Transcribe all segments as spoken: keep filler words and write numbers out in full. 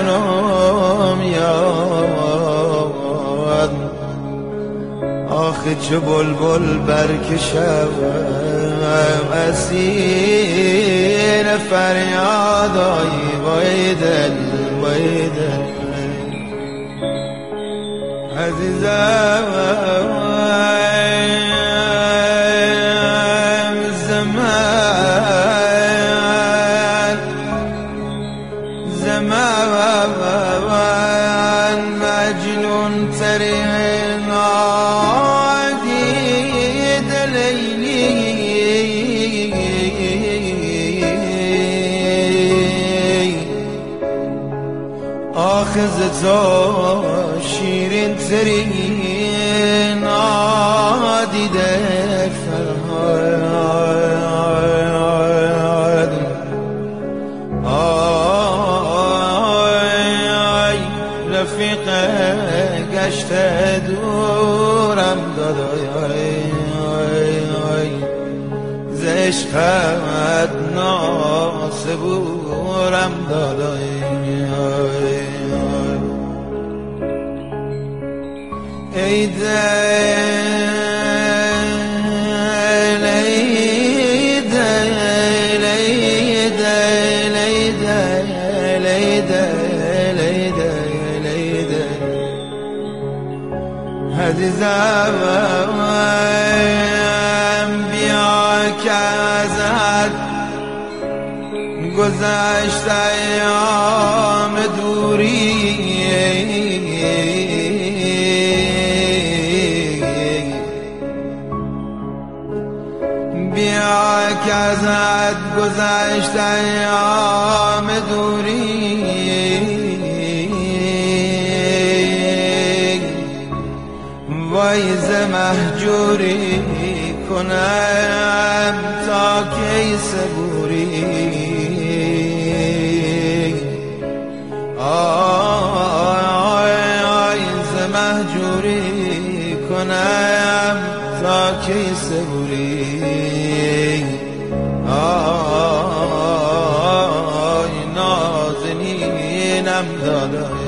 جانم یاد آخه چه بلبل برکشم اسیر فریادای وای دل وای دل عزیزم زمان زمان مجنون ترین عادید لیلی آخذ تو شیرین ترین عادید فرهاد آی رفیق گشت دورم دادای ز عشقت ناسبورم دادای ای دل ای دل ای دل ای دل ای دل ای دل ای دل عزیزم بیا که ازت گذشت ایام دوری بیا که ازت گذشت ایام دوری وای ز مهجوری کنم تا کی صبوری آی ز مهجوری کنم تا کی صبوری آی نازنینم دادای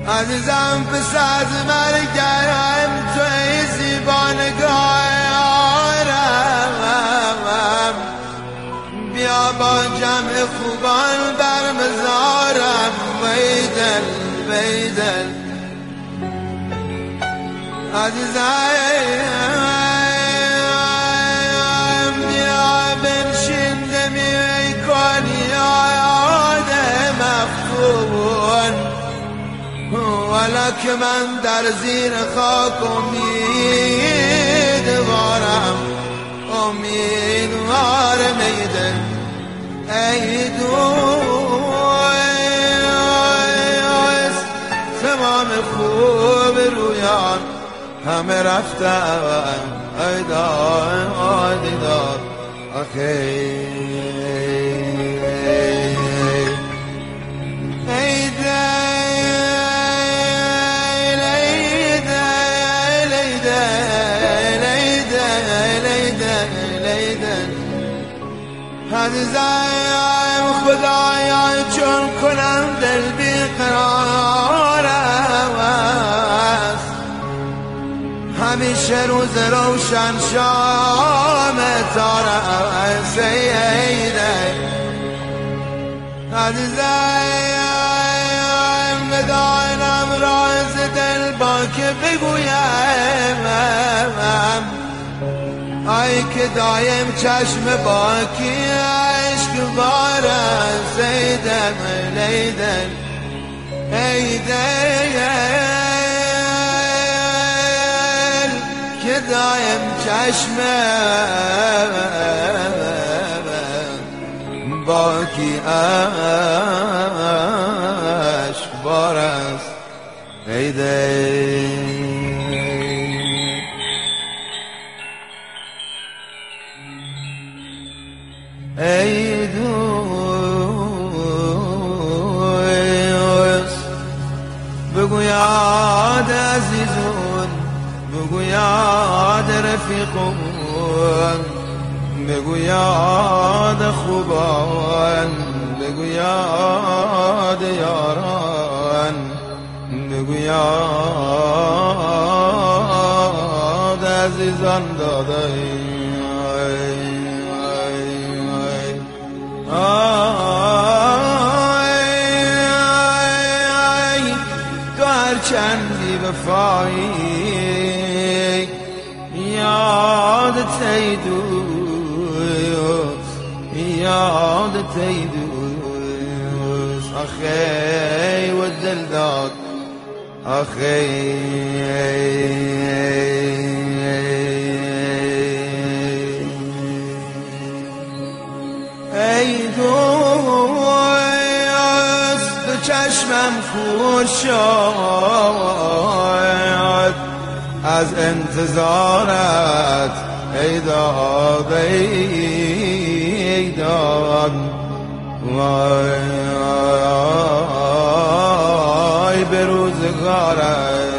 عزیزم پس از مرگم توی زیبانگارم، بیا با جمع خوبان بر مزارم. ویدل ویدل عزیزم بیا بنشین دمی کن یاد مفتون، ولک من در زیر خاک امیدوارم، امیدوارم ایدن ای دوست. تمام خوب رویان همه رفتن، ای دار ای دار آخی عزیزم خدایا چون کنم دل بیقرار است، همیشه روز روشن شام تارم سیده. عزیزم بدانم راز دل با که بگویم، ای که دایم چشم باکی عشق بارم سیدم لیدن ایدن، که دایم چشم باکی عشق بارم ایدن. ای دوست بگو یاد عزیزون، بگو یاد رفیقون، بگو یاد خوبان، بگو یاد یاران، بگو یاد عزیزان دادای. تو هر چندی وفایی یادت ای دوست، یادت ای دوست آخی و دل داد آخی. ای دوست به چشمم خور شد از انتظارت، ای داد ای داد وای به روزگارت.